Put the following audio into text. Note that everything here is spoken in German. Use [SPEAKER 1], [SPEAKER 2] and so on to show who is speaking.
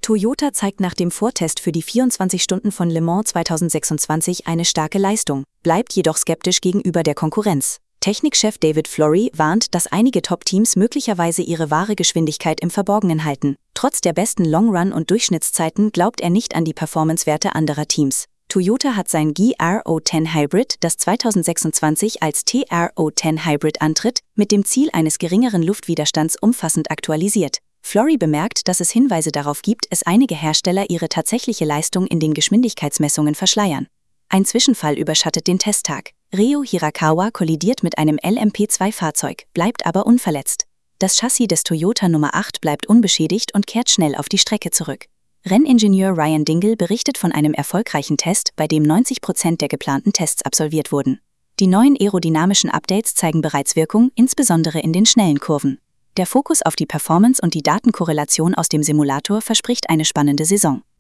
[SPEAKER 1] Toyota zeigt nach dem Vortest für die 24 Stunden von Le Mans 2026 eine starke Leistung, bleibt jedoch skeptisch gegenüber der Konkurrenz. Technikchef David Flory warnt, dass einige Top-Teams möglicherweise ihre wahre Geschwindigkeit im Verborgenen halten. Trotz der besten Long-Run- und Durchschnittszeiten glaubt er nicht an die Performancewerte anderer Teams. Toyota hat sein GR-O10 Hybrid, das 2026 als TR-O10 Hybrid antritt, mit dem Ziel eines geringeren Luftwiderstands umfassend aktualisiert. Flory bemerkt, dass es Hinweise darauf gibt, dass einige Hersteller ihre tatsächliche Leistung in den Geschwindigkeitsmessungen verschleiern. Ein Zwischenfall überschattet den Testtag. Ryo Hirakawa kollidiert mit einem LMP2-Fahrzeug, bleibt aber unverletzt. Das Chassis des Toyota Nummer 8 bleibt unbeschädigt und kehrt schnell auf die Strecke zurück. Renningenieur Ryan Dingle berichtet von einem erfolgreichen Test, bei dem 90% der geplanten Tests absolviert wurden. Die neuen aerodynamischen Updates zeigen bereits Wirkung, insbesondere in den schnellen Kurven. Der Fokus auf die Performance und die Datenkorrelation aus dem Simulator verspricht eine spannende Saison.